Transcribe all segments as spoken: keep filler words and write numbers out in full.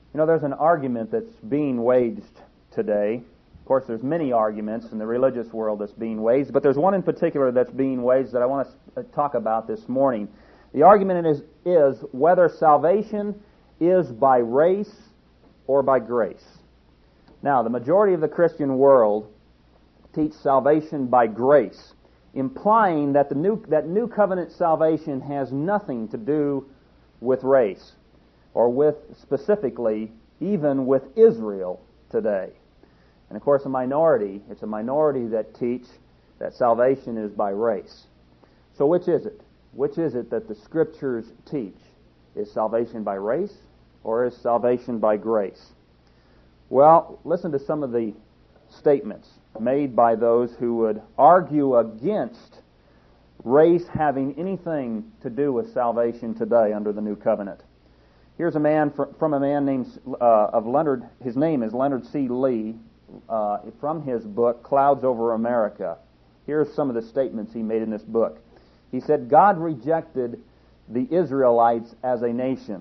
You know, there's an argument that's being waged today. Of course, there's many arguments in the religious world that's being waged, but there's one in particular that's being waged that I want to talk about this morning. The argument is, is whether salvation is by race or by grace. Now, the majority of the Christian world teach salvation by grace, implying that the new that new covenant salvation has nothing to do with race, or with, specifically, even with Israel today. And of course, a minority, it's a minority that teach that salvation is by race. So which is it? Which is it that the Scriptures teach? Is salvation by race, or is salvation by grace? Well, listen to some of the statements made by those who would argue against race having anything to do with salvation today under the new covenant. Here's a man from, from a man named uh, of Leonard. His name is Leonard C. Lee. Uh, from his book Clouds Over America. Here's some of the statements he made in this book. He said, God rejected the Israelites as a nation.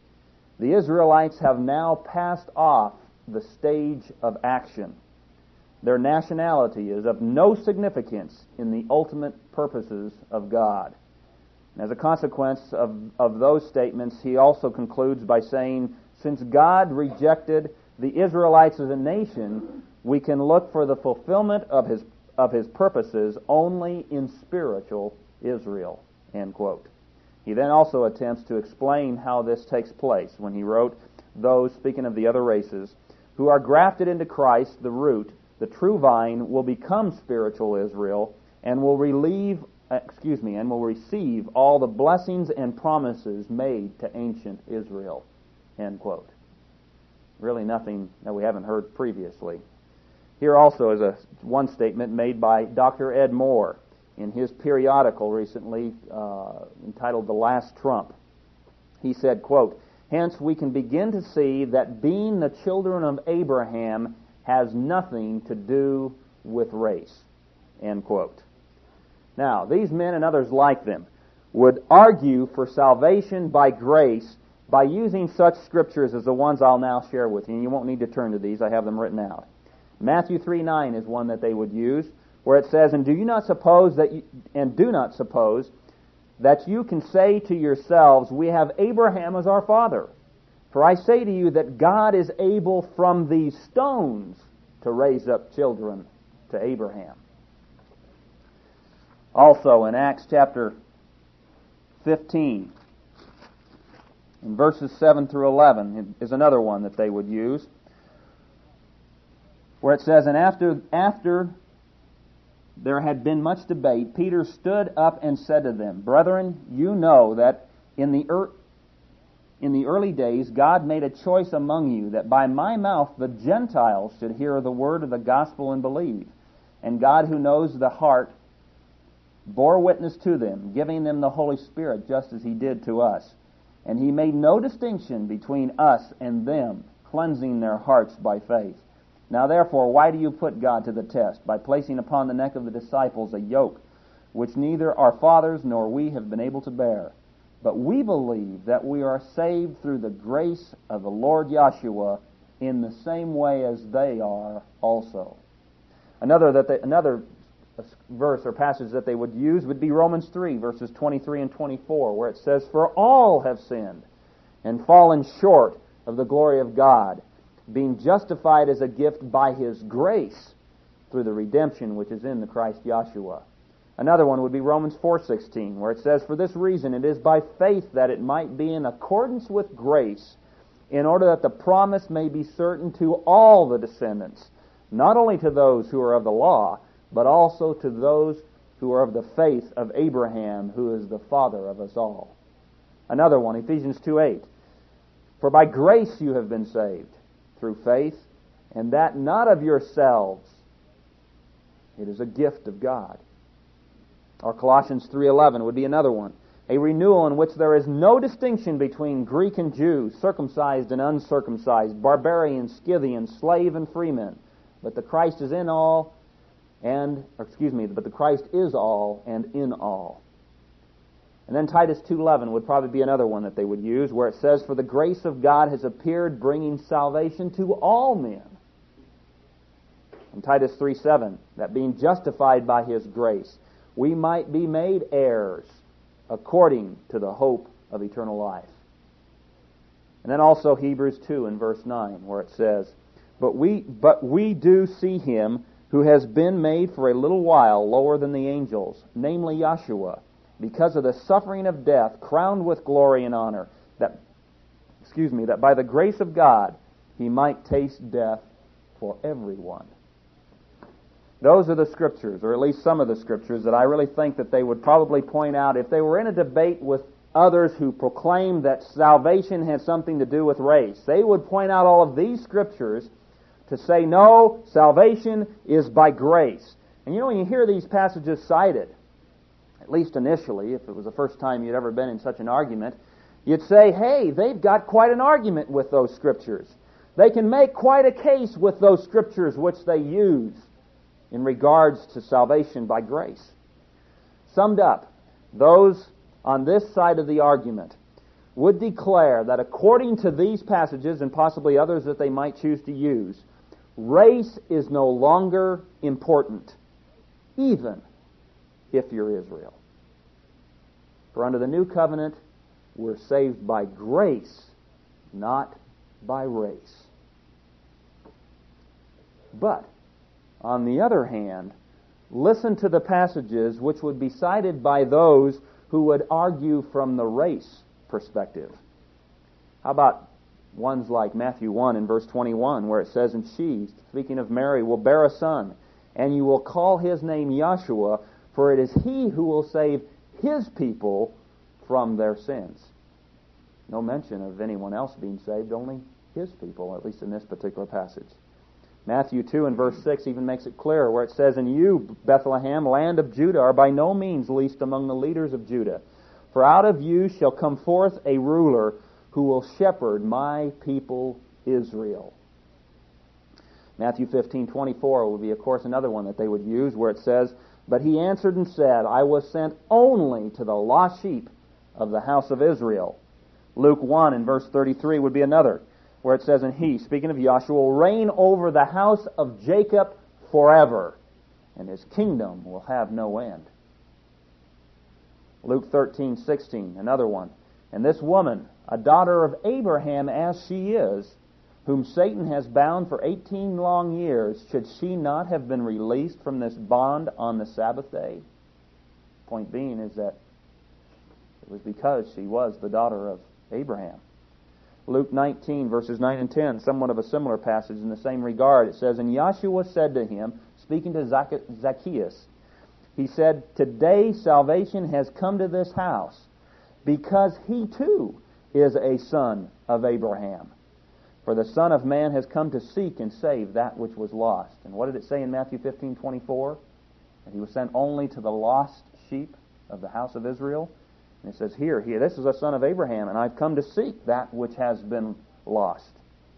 The Israelites have now passed off the stage of action. Their nationality is of no significance in the ultimate purposes of God. And as a consequence of, of those statements, he also concludes by saying, since God rejected the Israelites as a nation, we can look for the fulfillment of his of his purposes only in spiritual Israel. End quote. He then also attempts to explain how this takes place when he wrote, those, speaking of the other races, who are grafted into Christ, the root, the true vine, will become spiritual Israel and will relieve, excuse me, and will receive all the blessings and promises made to ancient Israel. End quote. Really nothing that we haven't heard previously. Here also is a one statement made by Doctor Ed Moore in his periodical recently uh, entitled The Last Trump. He said, quote, hence we can begin to see that being the children of Abraham has nothing to do with race. End quote. Now, these men and others like them would argue for salvation by grace by using such scriptures as the ones I'll now share with you. And you won't need to turn to these. I have them written out. Matthew three nine is one that they would use, where it says, And do you not suppose that you, and do not suppose that you can say to yourselves, we have Abraham as our father. For I say to you that God is able from these stones to raise up children to Abraham. Also in Acts chapter fifteen, in verses seven through eleven is another one that they would use, where it says, And after after there had been much debate, Peter stood up and said to them, Brethren, you know that in the er- in the early days God made a choice among you that by my mouth the Gentiles should hear the word of the gospel and believe. And God, who knows the heart, bore witness to them, giving them the Holy Spirit just as he did to us. And he made no distinction between us and them, cleansing their hearts by faith. Now therefore, why do you put God to the test, by placing upon the neck of the disciples a yoke, which neither our fathers nor we have been able to bear? But we believe that we are saved through the grace of the Lord Yeshua in the same way as they are also. Another that they, another verse or passage that they would use would be Romans three, verses twenty-three and twenty-four, where it says, For all have sinned and fallen short of the glory of God, being justified as a gift by his grace through the redemption which is in the Christ Yeshua. Another one would be Romans four sixteen, where it says, For this reason it is by faith that it might be in accordance with grace, in order that the promise may be certain to all the descendants, not only to those who are of the law, but also to those who are of the faith of Abraham, who is the father of us all. Another one, Ephesians two eight, For by grace you have been saved, through faith, and that not of yourselves. It is a gift of God. Or Colossians three eleven would be another one. A renewal in which there is no distinction between Greek and Jew, circumcised and uncircumcised, barbarian, Scythian, slave and freeman. But the Christ is in all, and, or excuse me, but the Christ is all and in all. And then Titus two eleven would probably be another one that they would use, where it says, "For the grace of God has appeared, bringing salvation to all men." And Titus three seven, that being justified by His grace, we might be made heirs according to the hope of eternal life. And then also Hebrews two in verse nine, where it says, But we, but we do see Him who has been made for a little while lower than the angels, namely Yeshua, because of the suffering of death, crowned with glory and honor, that, excuse me, that by the grace of God He might taste death for everyone. Those are the Scriptures, or at least some of the Scriptures, that I really think that they would probably point out if they were in a debate with others who proclaim that salvation has something to do with race. They would point out all of these Scriptures to say, no, salvation is by grace. And you know, when you hear these passages cited, at least initially, if it was the first time you'd ever been in such an argument, you'd say, hey, they've got quite an argument with those Scriptures. They can make quite a case with those Scriptures which they use in regards to salvation by grace. Summed up, those on this side of the argument would declare that according to these passages, and possibly others that they might choose to use, race is no longer important, even if you're Israel. For under the new covenant, we're saved by grace, not by race. But, on the other hand, listen to the passages which would be cited by those who would argue from the race perspective. How about ones like Matthew one in verse twenty-one, where it says, And she, speaking of Mary, will bear a son, and you will call his name Yeshua, for it is he who will save his people from their sins. No mention of anyone else being saved, only his people, at least in this particular passage. Matthew two and verse six even makes it clear, where it says, And you, Bethlehem, land of Judah, are by no means least among the leaders of Judah. For out of you shall come forth a ruler who will shepherd my people Israel. Matthew fifteen twenty-four would be, of course, another one that they would use, where it says, But he answered and said, I was sent only to the lost sheep of the house of Israel. Luke one and verse thirty-three would be another, where it says, And he, speaking of Yahshua, will reign over the house of Jacob forever, and his kingdom will have no end. Luke thirteen sixteen, another one. And this woman, a daughter of Abraham as she is, whom Satan has bound for eighteen long years, should she not have been released from this bond on the Sabbath day? Point being is that it was because she was the daughter of Abraham. Luke nineteen, verses nine and ten, somewhat of a similar passage in the same regard. It says, And Yahshua said to him, speaking to Zacchaeus, he said, Today salvation has come to this house, because he too is a son of Abraham. For the Son of Man has come to seek and save that which was lost. And what did it say in Matthew fifteen twenty-four? That he was sent only to the lost sheep of the house of Israel. And it says here, here, this is a son of Abraham, and I've come to seek that which has been lost.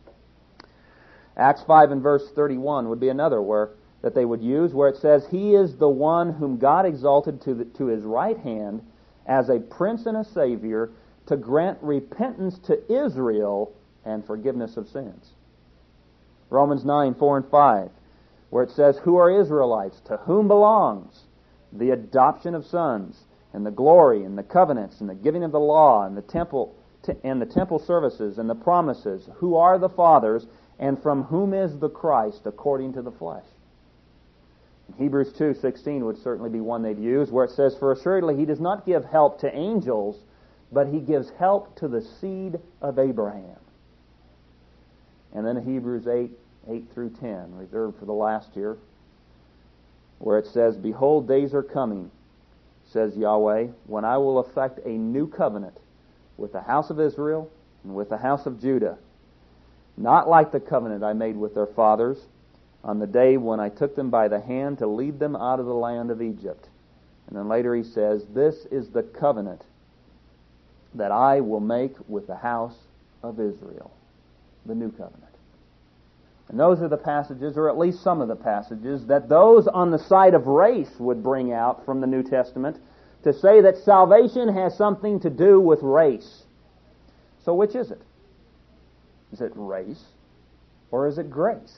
Acts five and verse thirty-one would be another where that they would use, where it says, He is the one whom God exalted to, the, to His right hand as a prince and a savior to grant repentance to Israel and forgiveness of sins. Romans nine, four and five, where it says, Who are Israelites? To whom belongs the adoption of sons, and the glory, and the covenants, and the giving of the law, and the temple, and the temple services, and the promises? Who are the fathers, and from whom is the Christ according to the flesh? Hebrews two sixteen would certainly be one they'd use, where it says, For assuredly he does not give help to angels, but he gives help to the seed of Abraham. And then Hebrews eight, eight through ten, reserved for the last year, where it says, Behold, days are coming, says Yahweh, when I will effect a new covenant with the house of Israel and with the house of Judah, not like the covenant I made with their fathers on the day when I took them by the hand to lead them out of the land of Egypt. And then later he says, This is the covenant that I will make with the house of Israel, the new covenant. And those are the passages, or at least some of the passages, that those on the side of race would bring out from the New Testament to say that salvation has something to do with race. So which is it? Is it race or is it grace?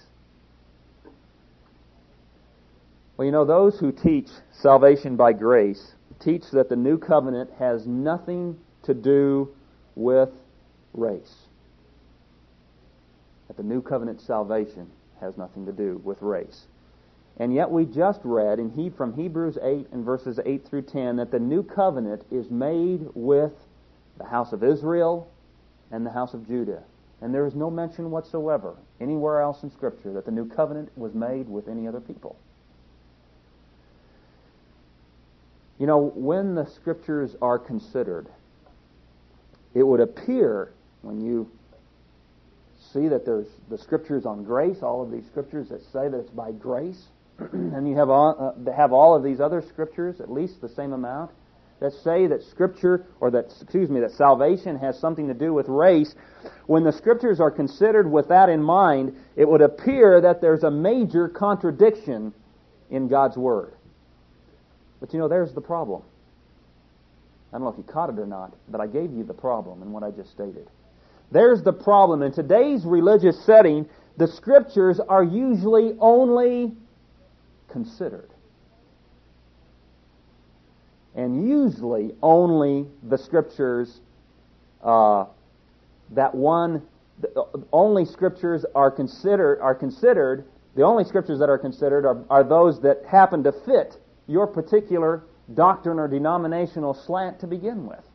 Well, you know, those who teach salvation by grace teach that the new covenant has nothing to do with race. That the new covenant salvation has nothing to do with race. And yet we just read in he, from Hebrews eight and verses eight through ten that the new covenant is made with the house of Israel and the house of Judah. And there is no mention whatsoever anywhere else in Scripture that the new covenant was made with any other people. You know, when the Scriptures are considered, it would appear, when you see that there's the Scriptures on grace, all of these Scriptures that say that it's by grace, and you have all, uh, have all of these other Scriptures, at least the same amount, that say that Scripture, or that, excuse me, that salvation has something to do with race. When the Scriptures are considered with that in mind, it would appear that there's a major contradiction in God's Word. But you know, there's the problem. I don't know if you caught it or not, but I gave you the problem in what I just stated. There's the problem. In today's religious setting, the Scriptures are usually only considered. And usually only the Scriptures, uh, that one, the only Scriptures are considered, are considered, the only Scriptures that are considered are, are those that happen to fit your particular doctrine or denominational slant to begin with.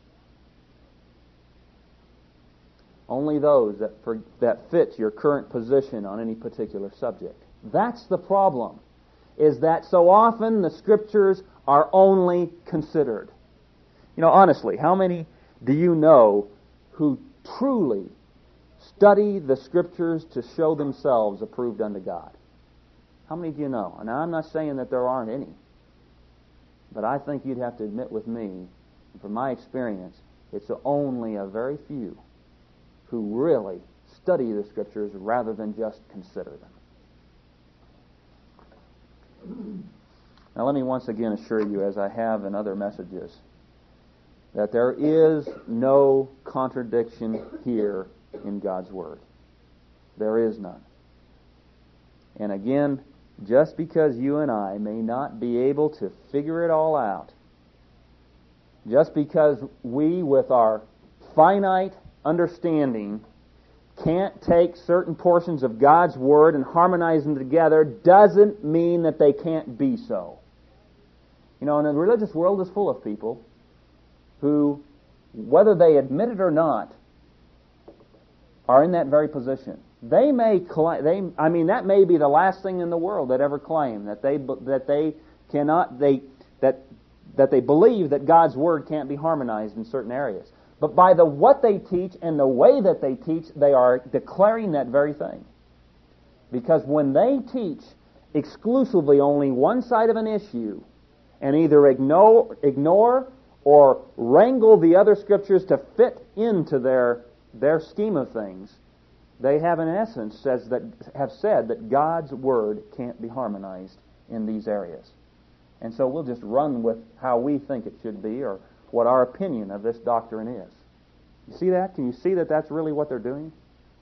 Only those that, for, that fit your current position on any particular subject. That's the problem, is that so often the Scriptures are only considered. You know, honestly, how many do you know who truly study the Scriptures to show themselves approved unto God? How many do you know? And I'm not saying that there aren't any, but I think you'd have to admit with me, from my experience, it's only a very few who really study the Scriptures rather than just consider them. Now let me once again assure you, as I have in other messages, that there is no contradiction here in God's Word. There is none. And again, just because you and I may not be able to figure it all out, just because we, with our finite understanding, can't take certain portions of God's Word and harmonize them together, doesn't mean that they can't be so. You know, and the religious world is full of people who, whether they admit it or not, are in that very position. They may claim, they, I mean, that may be the last thing in the world that ever claim that they that they cannot they that that they believe that God's Word can't be harmonized in certain areas. But by the what they teach and the way that they teach, they are declaring that very thing. Because when they teach exclusively only one side of an issue, and either ignore, ignore or wrangle the other Scriptures to fit into their their scheme of things, they have in essence says that have said that God's Word can't be harmonized in these areas. And so we'll just run with how we think it should be or what our opinion of this doctrine is. You see that? Can you see that that's really what they're doing?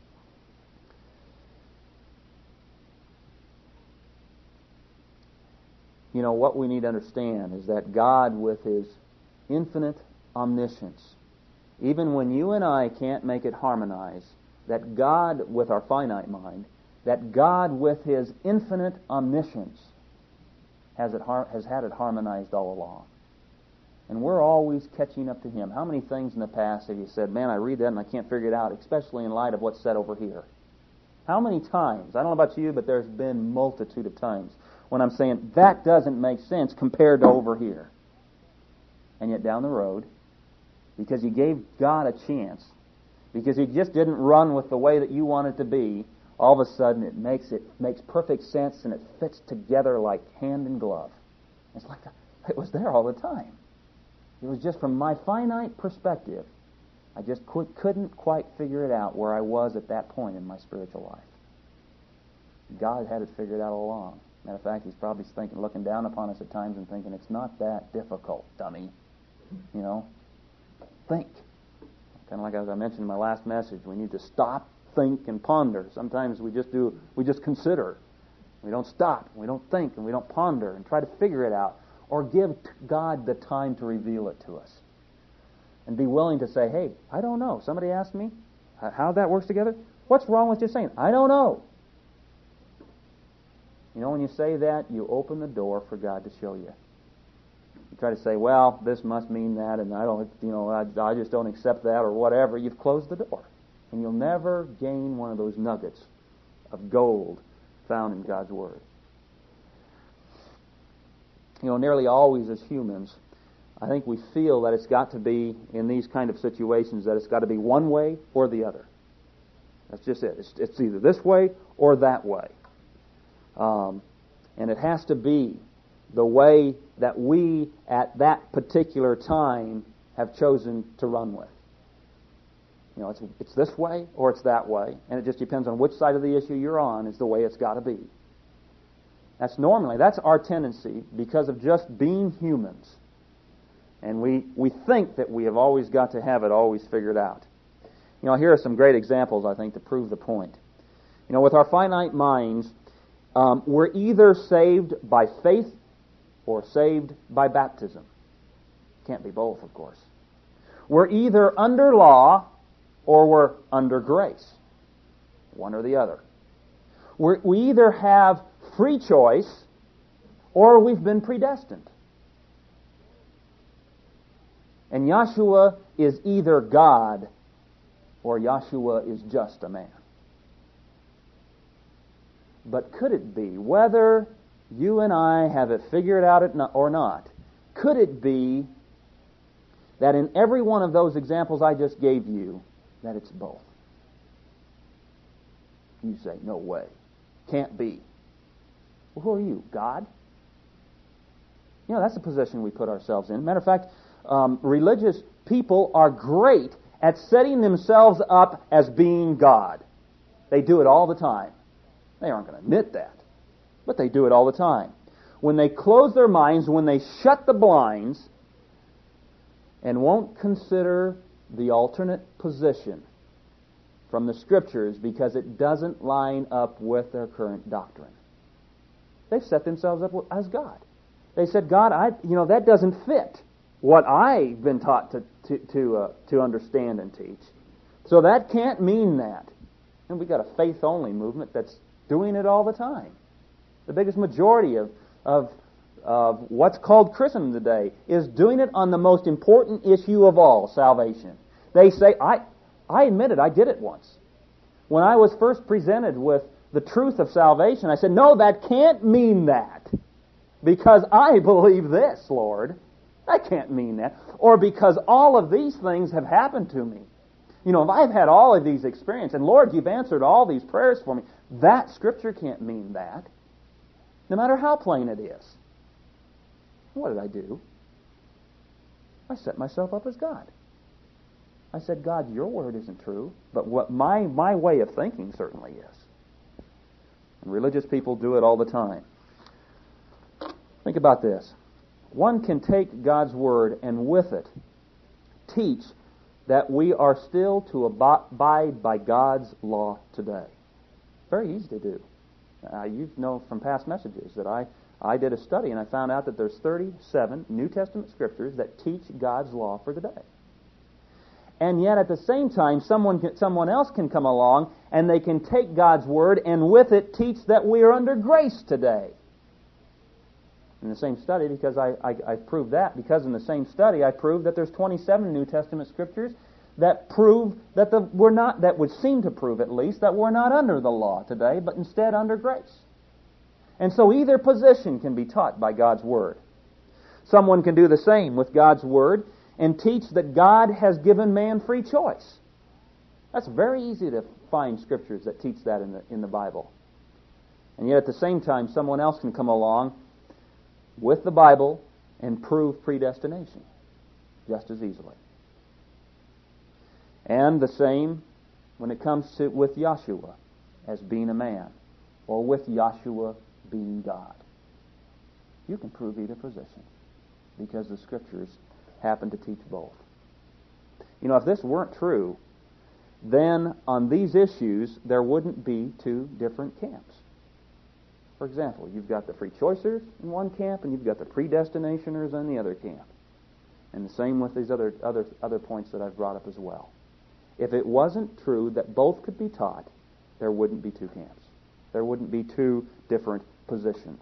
You know, what we need to understand is that God, with His infinite omniscience, even when you and I can't make it harmonize, that God, with our finite mind, that God, with His infinite omniscience, has it har- has had it harmonized all along. And we're always catching up to Him. How many things in the past have you said, man, I read that and I can't figure it out, especially in light of what's said over here? How many times, I don't know about you, but there's been multitude of times when I'm saying, that doesn't make sense compared to over here. And yet down the road, because you gave God a chance, because He just didn't run with the way that you want it to be, all of a sudden it makes it makes perfect sense and it fits together like hand in glove. It's like it was there all the time. It was just from my finite perspective. I just qu- couldn't quite figure it out where I was at that point in my spiritual life. God had it figured out all along. Matter of fact, He's probably thinking, looking down upon us at times and thinking, it's not that difficult, dummy. You know, think. Kind of like as I mentioned in my last message, we need to stop, think, and ponder. Sometimes we just do, we just consider. We don't stop, we don't think, and we don't ponder and try to figure it out, or give God the time to reveal it to us. And be willing to say, hey, I don't know. Somebody asked me how that works together. What's wrong with just saying, I don't know? You know, when you say that, you open the door for God to show you. You try to say, well, this must mean that, and I don't, you know, I, I just don't accept that, or whatever. You've closed the door. And you'll never gain one of those nuggets of gold found in God's Word. You know, nearly always as humans, I think we feel that it's got to be, in these kind of situations, that it's got to be one way or the other. That's just it. It's, it's either this way or that way. Um, and it has to be the way that we, at that particular time, have chosen to run with. You know, it's it's this way or it's that way, and it just depends on which side of the issue you're on is the way it's got to be. That's normally, that's our tendency because of just being humans. And we, we think that we have always got to have it always figured out. You know, here are some great examples, I think, to prove the point. You know, with our finite minds, um, we're either saved by faith or saved by baptism. Can't be both, of course. We're either under law or we're under grace. One or the other. We're, we either have free choice or we've been predestined. And Yahshua is either God or Yahshua is just a man. But could it be, whether you and I have it figured out or not, could it be that in every one of those examples I just gave you, that it's both? You say, no way. Can't be. Well, who are you? God? You know, that's the position we put ourselves in. Matter of fact, um, religious people are great at setting themselves up as being God. They do it all the time. They aren't going to admit that, but they do it all the time. When they close their minds, when they shut the blinds, and won't consider the alternate position from the Scriptures because it doesn't line up with their current doctrine. They've set themselves up as God. They said, God, I, you know, that doesn't fit what I've been taught to to to, uh, to understand and teach. So that can't mean that. And we've got a faith-only movement that's doing it all the time. The biggest majority of of of what's called Christendom today is doing it on the most important issue of all, salvation. They say, I I admit it, I did it once. When I was first presented with the truth of salvation, I said, no, that can't mean that. Because I believe this, Lord. That can't mean that. Or because all of these things have happened to me. You know, if I've had all of these experiences, and Lord, you've answered all these prayers for me, that Scripture can't mean that. No matter how plain it is. What did I do? I set myself up as God. I said, God, your word isn't true, but what my, my way of thinking certainly is. And religious people do it all the time. Think about this. One can take God's word and with it teach that we are still to abide by God's law today. Very easy to do. Uh, you know from past messages that I, I did a study and I found out that there's thirty-seven New Testament scriptures that teach God's law for today. And yet at the same time, someone can, someone else can come along and they can take God's word and with it teach that we are under grace today. In the same study, because I, I, I proved that, because in the same study I proved that there's twenty-seven New Testament scriptures that prove that the, we're not, that would seem to prove at least, that we're not under the law today, but instead under grace. And so either position can be taught by God's word. Someone can do the same with God's word and teach that God has given man free choice. That's very easy to find scriptures that teach that in the in the Bible. And yet at the same time, someone else can come along with the Bible and prove predestination just as easily. And the same when it comes to with Yahshua as being a man, or with Yahshua being God. You can prove either position because the Scriptures happen to teach both. You know, if this weren't true, then on these issues there wouldn't be two different camps. For example, you've got the free choicers in one camp and you've got the predestinationers in the other camp. And the same with these other, other, other points that I've brought up as well. If it wasn't true that both could be taught, there wouldn't be two camps. There wouldn't be two different positions.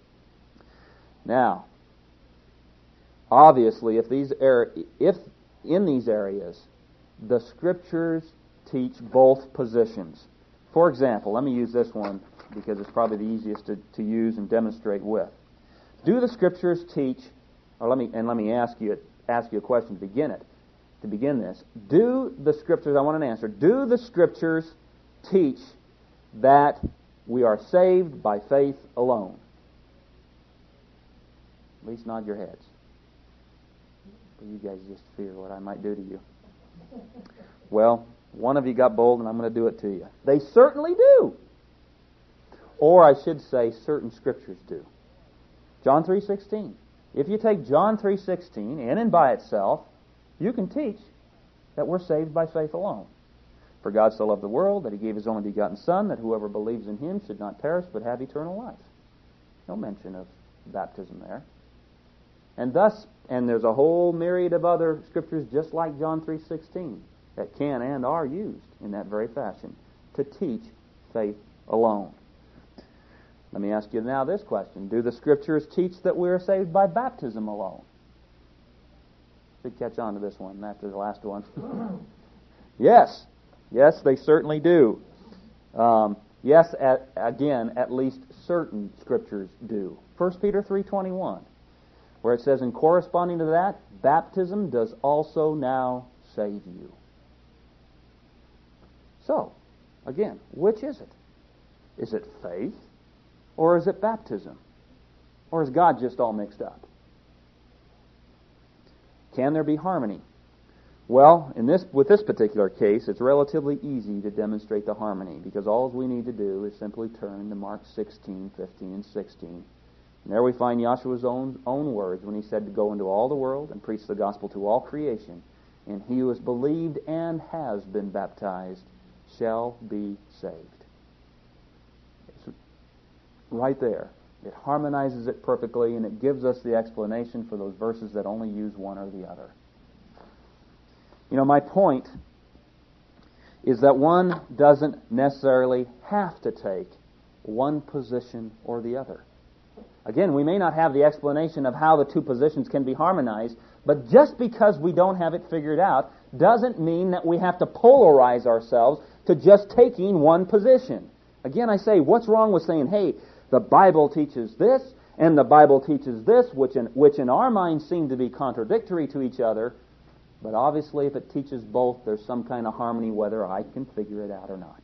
Now, obviously, if these er- if in these areas the Scriptures teach both positions. For example, let me use this one because it's probably the easiest to, to use and demonstrate with. Do the Scriptures teach, or let me and let me ask you ask you a question to begin it. To begin this, do the Scriptures, I want an answer, do the Scriptures teach that we are saved by faith alone? At least nod your heads. But you guys just fear what I might do to you. Well, one of you got bold and I'm going to do it to you. They certainly do. Or I should say certain Scriptures do. John three sixteen. If you take John three sixteen in and by itself, you can teach that we're saved by faith alone. For God so loved the world that He gave His only begotten Son, that whoever believes in Him should not perish but have eternal life. No mention of baptism there. And thus, and there's a whole myriad of other Scriptures just like John three sixteen that can and are used in that very fashion to teach faith alone. Let me ask you now this question. Do the Scriptures teach that we are saved by baptism alone? Should catch on to this one after the last one. Yes. Yes, they certainly do. Um, yes, at, again, at least certain Scriptures do. First Peter three twenty-one, where it says, and corresponding to that, baptism does also now save you. So, again, which is it? Is it faith? Or is it baptism? Or is God just all mixed up? Can there be harmony? Well, in this, with this particular case, it's relatively easy to demonstrate the harmony because all we need to do is simply turn to Mark sixteen, fifteen, and sixteen. And there we find Yahshua's own, own words when He said to go into all the world and preach the gospel to all creation. And he who has believed and has been baptized shall be saved. It's right there. It harmonizes it perfectly, and it gives us the explanation for those verses that only use one or the other. You know, my point is that one doesn't necessarily have to take one position or the other. Again, we may not have the explanation of how the two positions can be harmonized, but just because we don't have it figured out doesn't mean that we have to polarize ourselves to just taking one position. Again, I say, what's wrong with saying, hey, the Bible teaches this, and the Bible teaches this, which in, which in our minds seem to be contradictory to each other, but obviously if it teaches both, there's some kind of harmony whether I can figure it out or not.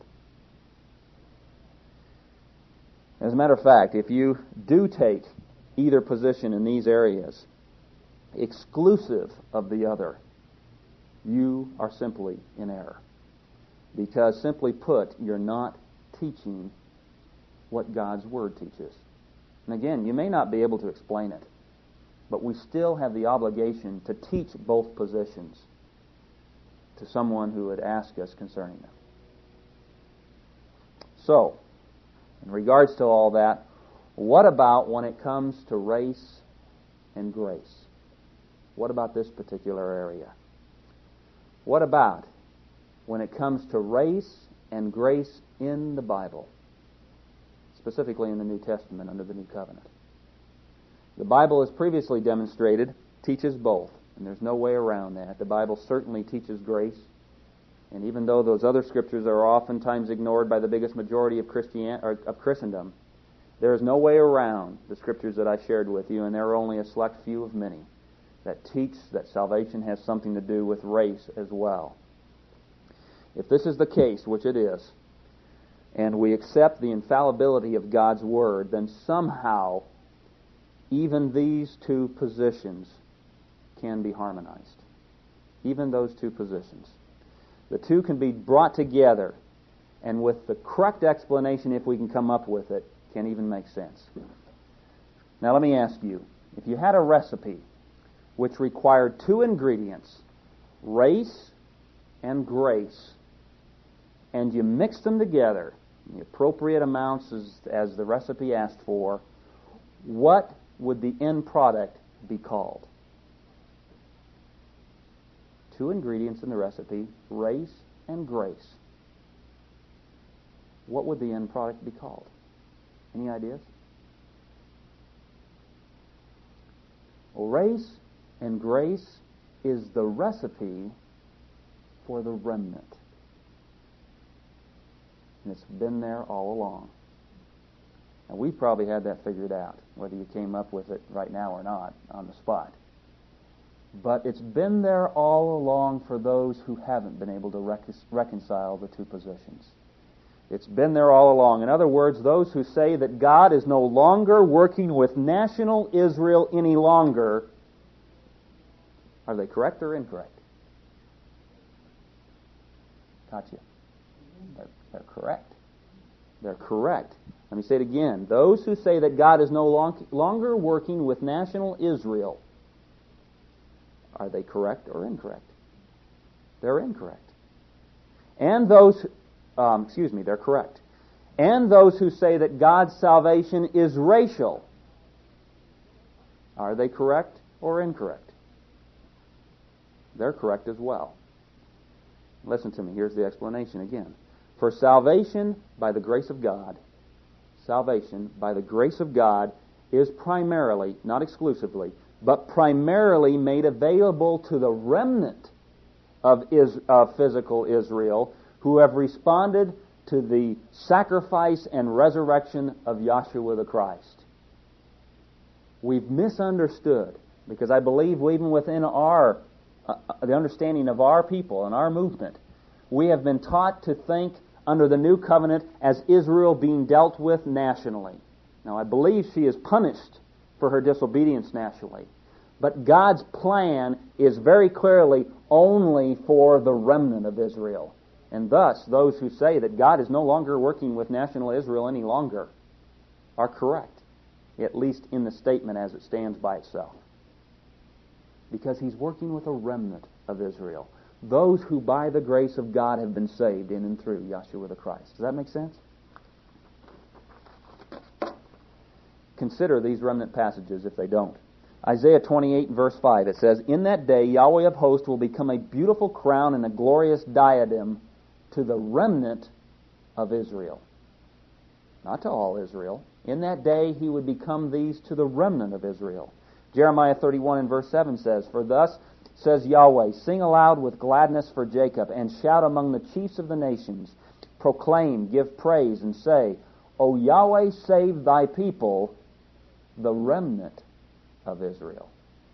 As a matter of fact, if you do take either position in these areas, exclusive of the other, you are simply in error. Because, simply put, you're not teaching what God's Word teaches. And again, you may not be able to explain it, but we still have the obligation to teach both positions to someone who would ask us concerning them. So, in regards to all that, what about when it comes to race and grace? What about this particular area? What about when it comes to race and grace in the Bible, specifically in the New Testament under the New Covenant? The Bible, as previously demonstrated, teaches both, and there's no way around that. The Bible certainly teaches grace, and even though those other scriptures are oftentimes ignored by the biggest majority of Christian or of Christendom, there is no way around the scriptures that I shared with you, and there are only a select few of many that teach that salvation has something to do with race as well. If this is the case, which it is, and we accept the infallibility of God's Word, then somehow even these two positions can be harmonized. Even those two positions. The two can be brought together, and with the correct explanation, if we can come up with it, can even make sense. Now let me ask you, if you had a recipe which required two ingredients, race and grace, and you mix them together, the appropriate amounts as, as the recipe asked for, what would the end product be called? Two ingredients in the recipe, race and grace. What would the end product be called? Any ideas? Well, race and grace is the recipe for the remnant. And it's been there all along. And we probably had that figured out, whether you came up with it right now or not, on the spot. But it's been there all along for those who haven't been able to recon- reconcile the two positions. It's been there all along. In other words, those who say that God is no longer working with national Israel any longer, are they correct or incorrect? Gotcha. They're, they're correct. They're correct. Let me say it again. Those who say that God is no long, longer working with national Israel, are they correct or incorrect? They're incorrect. And those, um, excuse me, they're correct. And those who say that God's salvation is racial, are they correct or incorrect? They're correct as well. Listen to me. Here's the explanation again. For salvation by the grace of God, salvation by the grace of God is primarily, not exclusively, but primarily made available to the remnant of, is, of physical Israel who have responded to the sacrifice and resurrection of Yahshua the Christ. We've misunderstood, because I believe even within our uh, the understanding of our people and our movement, we have been taught to think under the new covenant as Israel being dealt with nationally. Now, I believe she is punished for her disobedience nationally. But God's plan is very clearly only for the remnant of Israel. And thus, those who say that God is no longer working with national Israel any longer are correct, at least in the statement as it stands by itself. Because He's working with a remnant of Israel. Those who by the grace of God have been saved in and through Yahshua the Christ. Does that make sense? Consider these remnant passages if they don't. Isaiah twenty-eight, verse five, it says, "In that day Yahweh of hosts will become a beautiful crown and a glorious diadem to the remnant of Israel." Not to all Israel. In that day He would become these to the remnant of Israel. Jeremiah thirty-one and verse seven says, "For thus says Yahweh, sing aloud with gladness for Jacob, and shout among the chiefs of the nations. Proclaim, give praise, and say, O Yahweh, save thy people, the remnant of Israel."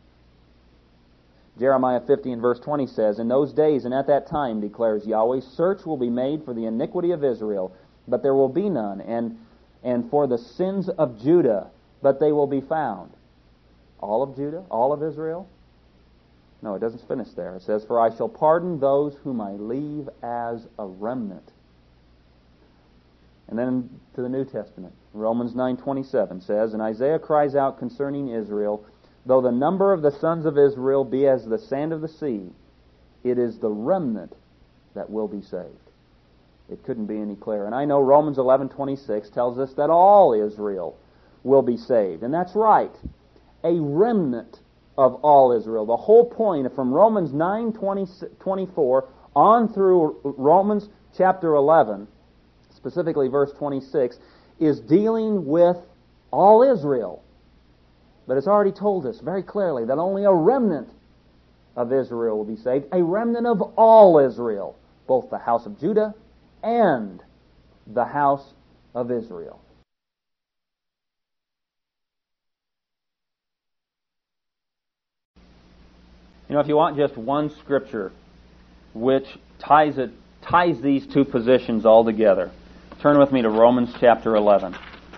Jeremiah fifty and verse twenty says, "In those days and at that time, declares Yahweh, search will be made for the iniquity of Israel, but there will be none, and, and for the sins of Judah, but they will be found." All of Judah? All of Israel? No, it doesn't finish there. It says, "For I shall pardon those whom I leave as a remnant." And then to the New Testament, Romans nine twenty-seven says, "And Isaiah cries out concerning Israel, though the number of the sons of Israel be as the sand of the sea, it is the remnant that will be saved." It couldn't be any clearer. And I know Romans eleven twenty-six tells us that all Israel will be saved. And that's right. A remnant of all Israel. The whole point from Romans nine twenty-four on through Romans chapter eleven, specifically verse twenty-six, is dealing with all Israel. But it's already told us very clearly that only a remnant of Israel will be saved, a remnant of all Israel, both the house of Judah and the house of Israel. You know, if you want just one scripture which ties it ties these two positions all together, turn with me to Romans chapter eleven.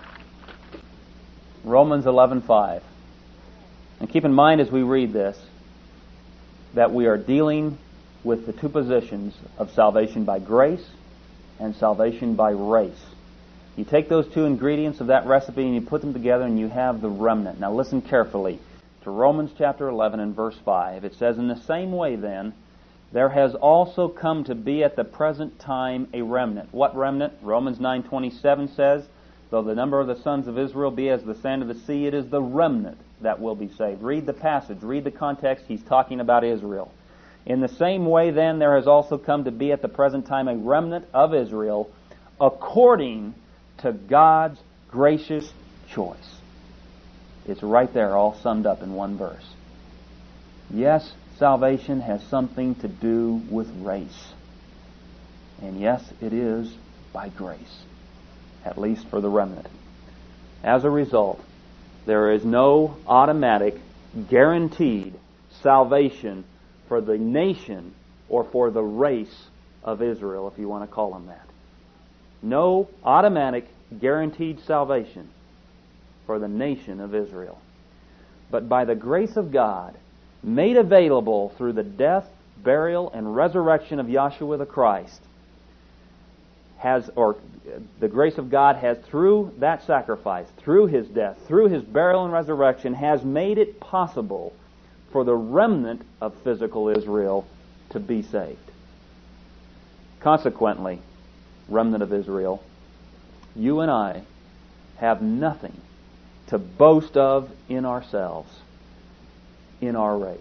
Romans eleven five. And keep in mind as we read this that we are dealing with the two positions of salvation by grace and salvation by race. You take those two ingredients of that recipe and you put them together and you have the remnant. Now listen carefully. to Romans chapter eleven and verse five. It says, "In the same way then, there has also come to be at the present time a remnant." What remnant? Romans nine twenty-seven says, "Though the number of the sons of Israel be as the sand of the sea, it is the remnant that will be saved." Read the passage, read the context. He's talking about Israel. "In the same way then, there has also come to be at the present time a remnant of Israel, according to God's gracious choice." It's right there, all summed up in one verse. Yes, salvation has something to do with race. And yes, it is by grace, at least for the remnant. As a result, there is no automatic, guaranteed salvation for the nation or for the race of Israel, if you want to call them that. No automatic, guaranteed salvation for the nation of Israel. But by the grace of God, made available through the death, burial, and resurrection of Yahshua the Christ, has, or the grace of God has, through that sacrifice, through His death, through His burial and resurrection, has made it possible for the remnant of physical Israel to be saved. Consequently, remnant of Israel, you and I have nothing to boast of in ourselves, in our race.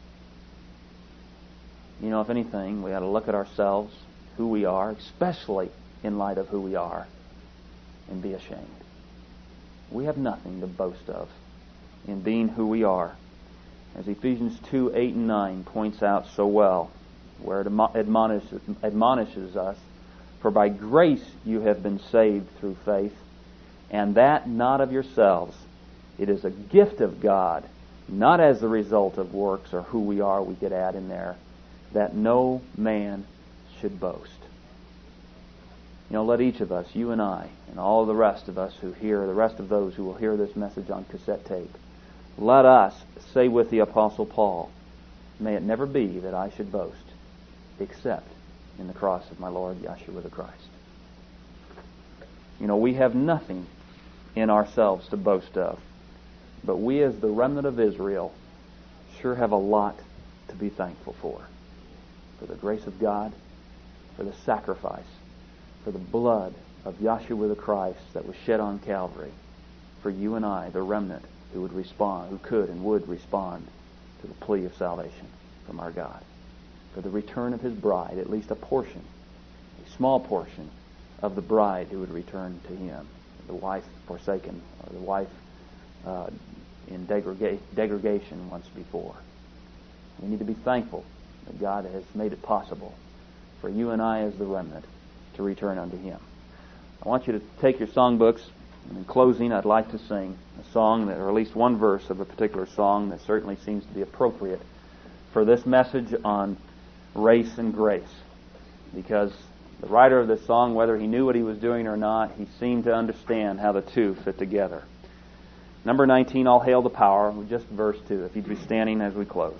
You know, if anything, we ought to look at ourselves, who we are, especially in light of who we are, and be ashamed. We have nothing to boast of in being who we are. As Ephesians two, eight and nine points out so well, where it admonishes, admonishes us, "For by grace you have been saved through faith, and that not of yourselves. It is a gift of God, not as the result of works," or who we are we could add in there, "that no man should boast." You know, let each of us, you and I, and all the rest of us who hear, the rest of those who will hear this message on cassette tape, let us say with the Apostle Paul, "May it never be that I should boast, except in the cross of my Lord Yahshua the Christ." You know, we have nothing in ourselves to boast of, but we as the remnant of Israel sure have a lot to be thankful for. For the grace of God, for the sacrifice, for the blood of Yahshua the Christ that was shed on Calvary, for you and I, the remnant, who would respond, who could and would respond to the plea of salvation from our God, for the return of His bride, at least a portion, a small portion of the bride who would return to Him, the wife forsaken, or the wife uh, in degrega- degradation once before. We need to be thankful that God has made it possible for you and I as the remnant to return unto Him. I want you to take your songbooks, and in closing I'd like to sing a song, that, or at least one verse of a particular song that certainly seems to be appropriate for this message on race and grace, because the writer of this song, whether he knew what he was doing or not, he seemed to understand how the two fit together. Number nineteen, "All Hail the Power," just verse two, if you'd be standing as we close.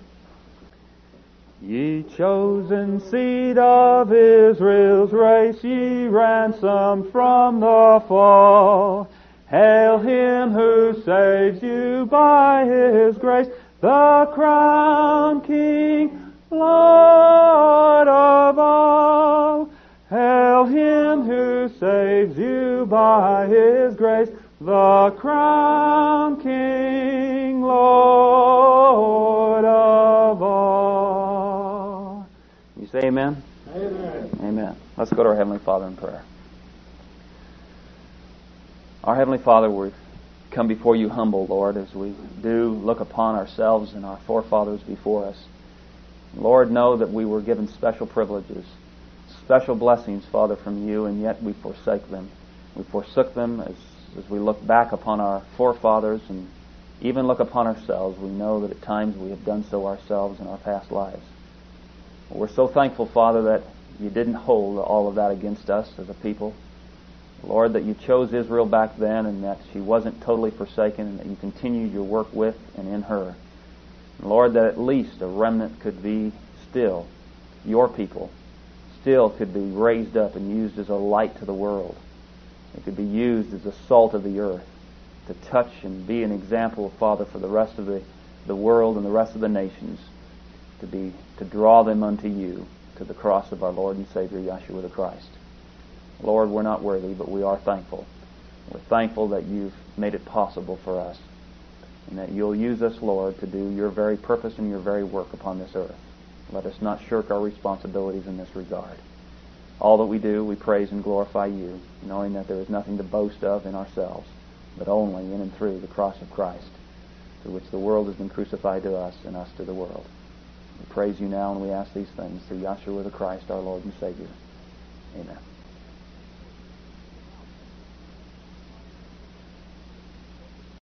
"Ye chosen seed of Israel's race, ye ransomed from the fall, hail Him who saves you by His grace, the crowned King, Lord of all. Hail Him who saves you by His grace, the crowned King, Lord of all." You say amen? Amen. Amen. Let's go to our Heavenly Father in prayer. Our Heavenly Father, we come before you humble, Lord, as we do look upon ourselves and our forefathers before us. Lord, know that we were given special privileges, special blessings, Father, from you, and yet we forsake them. We forsook them as, as we look back upon our forefathers and even look upon ourselves. We know that at times we have done so ourselves in our past lives. We're so thankful, Father, that you didn't hold all of that against us as a people. Lord, that you chose Israel back then and that she wasn't totally forsaken, and that you continued your work with and in her. Lord, that at least a remnant could be still your people, still could be raised up and used as a light to the world. It could be used as the salt of the earth to touch and be an example, Father, for the rest of the the world and the rest of the nations to be to draw them unto you, to the cross of our Lord and Savior, Yeshua the Christ. Lord, we're not worthy, but we are thankful. We're thankful that you've made it possible for us, and that you'll use us, Lord, to do your very purpose and your very work upon this earth. Let us not shirk our responsibilities in this regard. All that we do, we praise and glorify you, knowing that there is nothing to boast of in ourselves, but only in and through the cross of Christ, through which the world has been crucified to us and us to the world. We praise you now, and we ask these things through Yeshua the Christ, our Lord and Savior. Amen.